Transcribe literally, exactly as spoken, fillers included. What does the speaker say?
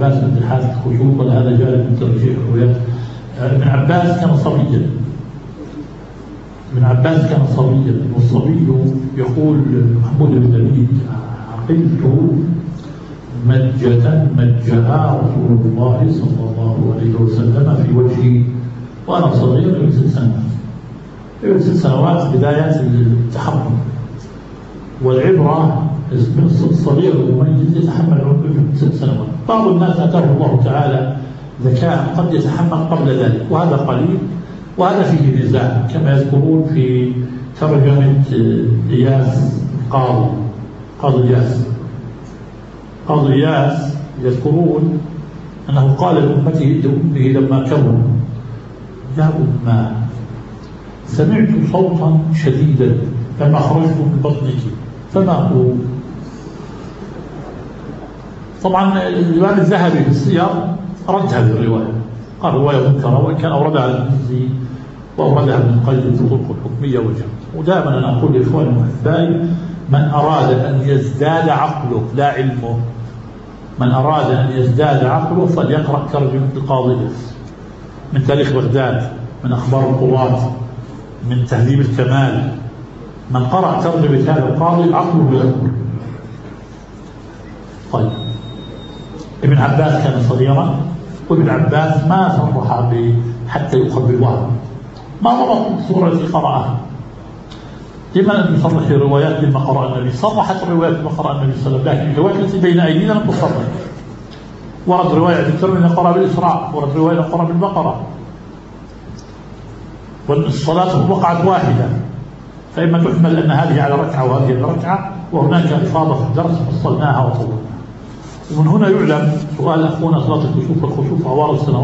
عباس من حادث الخشوع، ولا هذا جانب من ترجيح الروايات؟ ابن عباس كان صبيا، ابن عباس كان صبيا، والصبي يقول محمود بن لبيد: عقلت مجة مجها رسول الله صلى الله عليه وسلم في وجهي وأنا صغير ابن ست سنوات. ابن ست سنوات بدايات التحمل، والعبرة من الصغير المميز يتحمل ابن ست سنوات. بعض الناس آتاه الله تعالى ذكاء قد يتحمل قبل ذلك، وهذا قليل، وهذا فيه نزاع، كما يذكرون في ترجمة إياس القاضي، قاضي إياس قاضي إياس يذكرون أنه قال لأمته لأمه لما كبر: يا أمه، سمعت صوتا شديدا لما خرجت من بطنك، فما هو؟ طبعا الإمام الذهبي في السير رد هذه الرواية، قال رواية منكرة، وإن كان أوردها المزي وأوردها ابن القيم في الطرق الحكمية والجمع. ودائما أنا أقول لإخواني وأحبائي: من أراد أن يزداد عقله لا علمه، من أراد أن يزداد عقله فليقرأ ترجمة القاضي من تاريخ بغداد، من أخبار القضاة، من تهذيب الكمال. من قرأ ترجمة هذا القاضي عقله يكبر. طيب، ابن عباس كان صغيرا، وابن عباس ما صرح حتى يؤخذ بالوهم، ما ضبط الصورة التي قرأها. لما لم يصرح في روايات لما قرأ النبي؟ صرحت الروايات لما قرأ النبي صلى الله عليه وسلم، لكن الروايات التي بين أيدينا لم تصرح. ورد رواية ذكر من قرأ بالإسراء، ورد رواية قرأ بالبقرة، والصلاة وقعت واحدة، فإما تحمل أن هذه على ركعة وهذه على ركعة، وهناك إفاضة في الدرس فصلناها وطولناها. ومن هنا يعلم سؤال أخونا صلاة الكسوف والخسوف عوار السنوات